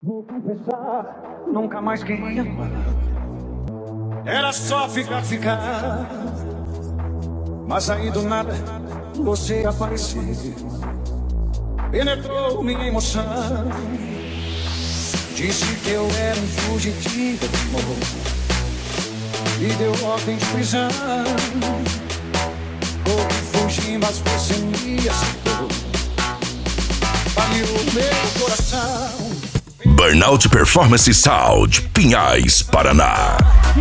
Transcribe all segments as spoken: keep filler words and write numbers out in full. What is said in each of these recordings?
Vou confessar, nunca mais queria amar. Era só ficar, ficar. Mas aí do nada você apareceu, penetrou minha emoção. Disse que eu era um fugitivo de amor e deu ordem de prisão. Vou fugir, mas você me aceitou. Pariu meu coração. Burnout Performance Sound, Pinhais, Paraná.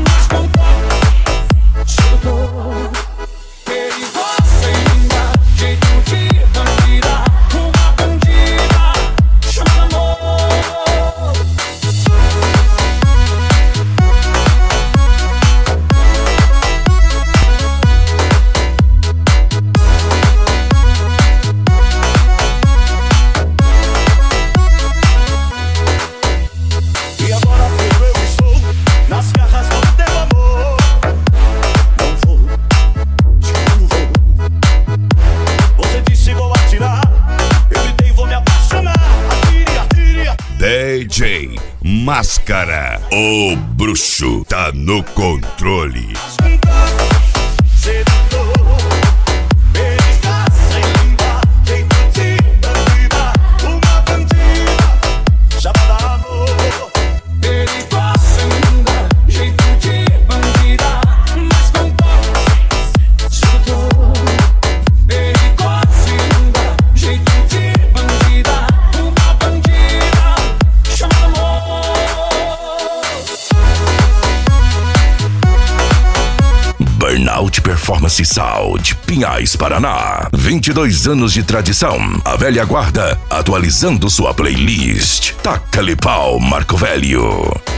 D J Máscara, o bruxo tá no controle. Burnout Performance Sound, Pinhais, Paraná. vinte e dois anos de tradição. A velha guarda atualizando sua playlist. Taca-lhe pau, Marco Velho.